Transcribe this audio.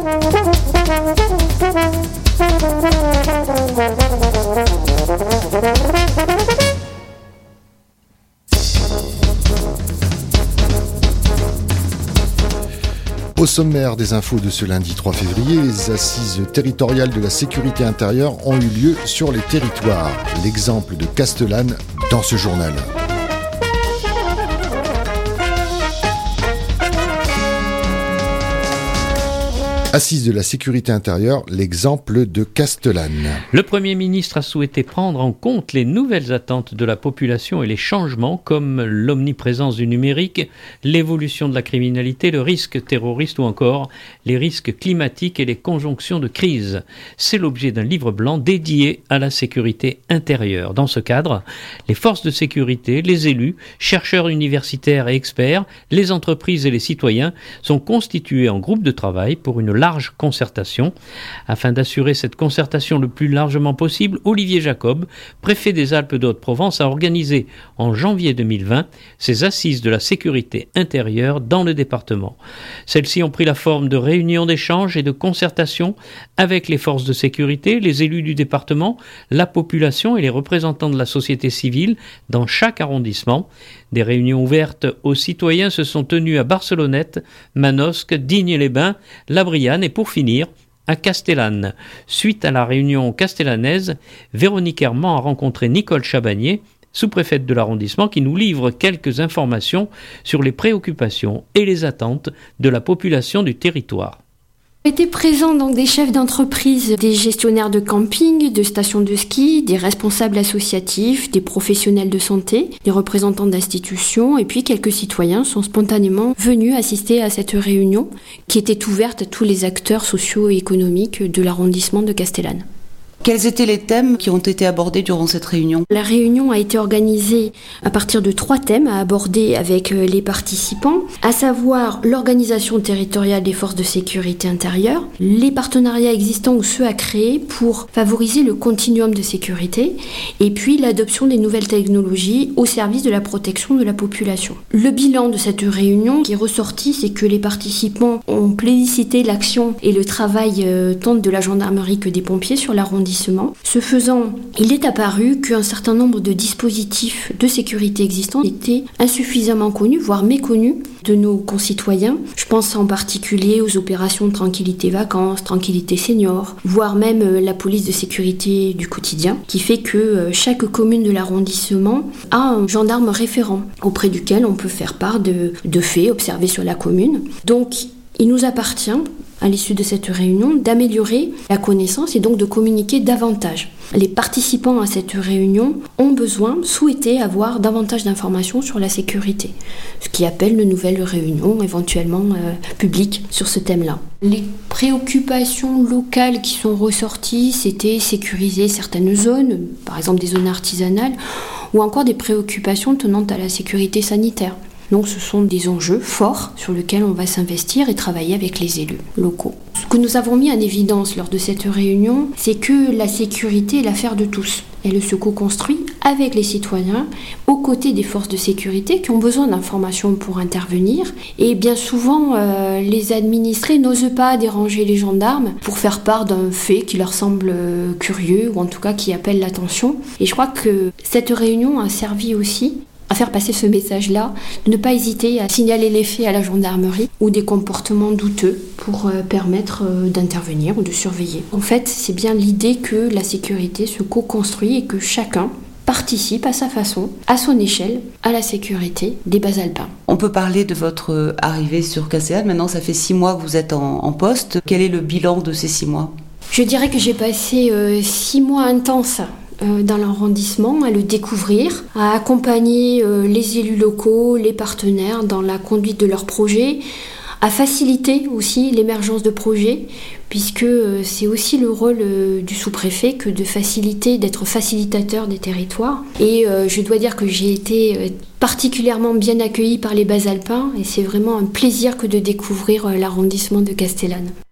Au sommaire des infos de ce lundi 3 février, les assises territoriales de la sécurité intérieure ont eu lieu sur les territoires. L'exemple de Castellane dans ce journal. Assises de la sécurité intérieure, l'exemple de Castellane. Le Premier ministre a souhaité prendre en compte les nouvelles attentes de la population et les changements comme l'omniprésence du numérique, l'évolution de la criminalité, le risque terroriste ou encore les risques climatiques et les conjonctions de crise. C'est l'objet d'un livre blanc dédié à la sécurité intérieure. Dans ce cadre, les forces de sécurité, les élus, chercheurs universitaires et experts, les entreprises et les citoyens sont constitués en groupe de travail pour une large concertation. Afin d'assurer cette concertation le plus largement possible, Olivier Jacob, préfet des Alpes de Haute-Provence, a organisé en janvier 2020 ses assises de la sécurité intérieure dans le département. Celles-ci ont pris la forme de réunions d'échange et de concertation avec les forces de sécurité, les élus du département, la population et les représentants de la société civile dans chaque arrondissement. Des réunions ouvertes aux citoyens se sont tenues à Barcelonnette, Manosque, Digne-les-Bains, La Brianne et pour finir, à Castellane. Suite à la réunion castellanaise, Véronique Herman a rencontré Nicole Chabagnier, sous-préfète de l'arrondissement, qui nous livre quelques informations sur les préoccupations et les attentes de la population du territoire. Étaient présents donc des chefs d'entreprise, des gestionnaires de camping, de stations de ski, des responsables associatifs, des professionnels de santé, des représentants d'institutions et puis quelques citoyens sont spontanément venus assister à cette réunion qui était ouverte à tous les acteurs sociaux et économiques de l'arrondissement de Castellane. Quels étaient les thèmes qui ont été abordés durant cette réunion ? La réunion a été organisée à partir de 3 thèmes à aborder avec les participants, à savoir l'organisation territoriale des forces de sécurité intérieure, les partenariats existants ou ceux à créer pour favoriser le continuum de sécurité, et puis l'adoption des nouvelles technologies au service de la protection de la population. Le bilan de cette réunion qui est ressorti, c'est que les participants ont plébiscité l'action et le travail tant de la gendarmerie que des pompiers sur l'arrondissement. Ce faisant, il est apparu qu'un certain nombre de dispositifs de sécurité existants étaient insuffisamment connus, voire méconnus de nos concitoyens. Je pense en particulier aux opérations Tranquillité Vacances, Tranquillité Senior, voire même la police de sécurité du quotidien, qui fait que chaque commune de l'arrondissement a un gendarme référent auprès duquel on peut faire part de faits observés sur la commune. Donc, il nous appartient, à l'issue de cette réunion, d'améliorer la connaissance et donc de communiquer davantage. Les participants à cette réunion ont souhaité avoir davantage d'informations sur la sécurité, ce qui appelle de nouvelles réunions éventuellement publiques sur ce thème-là. Les préoccupations locales qui sont ressorties, c'était sécuriser certaines zones, par exemple des zones artisanales, ou encore des préoccupations tenant à la sécurité sanitaire. Donc ce sont des enjeux forts sur lesquels on va s'investir et travailler avec les élus locaux. Ce que nous avons mis en évidence lors de cette réunion, c'est que la sécurité est l'affaire de tous. Elle se co-construit avec les citoyens, aux côtés des forces de sécurité qui ont besoin d'informations pour intervenir. Et bien souvent, les administrés n'osent pas déranger les gendarmes pour faire part d'un fait qui leur semble curieux ou en tout cas qui appelle l'attention. Et je crois que cette réunion a servi aussi à faire passer ce message-là, de ne pas hésiter à signaler les faits à la gendarmerie ou des comportements douteux pour permettre d'intervenir ou de surveiller. En fait, c'est bien l'idée que la sécurité se co-construit et que chacun participe à sa façon, à son échelle, à la sécurité des bas alpins. On peut parler de votre arrivée sur Castellane. Maintenant, ça fait 6 mois que vous êtes en poste. Quel est le bilan de ces 6 mois ? Je dirais que j'ai passé 6 mois intenses dans l'arrondissement, à le découvrir, à accompagner les élus locaux, les partenaires dans la conduite de leurs projets, à faciliter aussi l'émergence de projets, puisque c'est aussi le rôle du sous-préfet que de faciliter, d'être facilitateur des territoires. Et je dois dire que j'ai été particulièrement bien accueillie par les bas alpins et c'est vraiment un plaisir que de découvrir l'arrondissement de Castellane.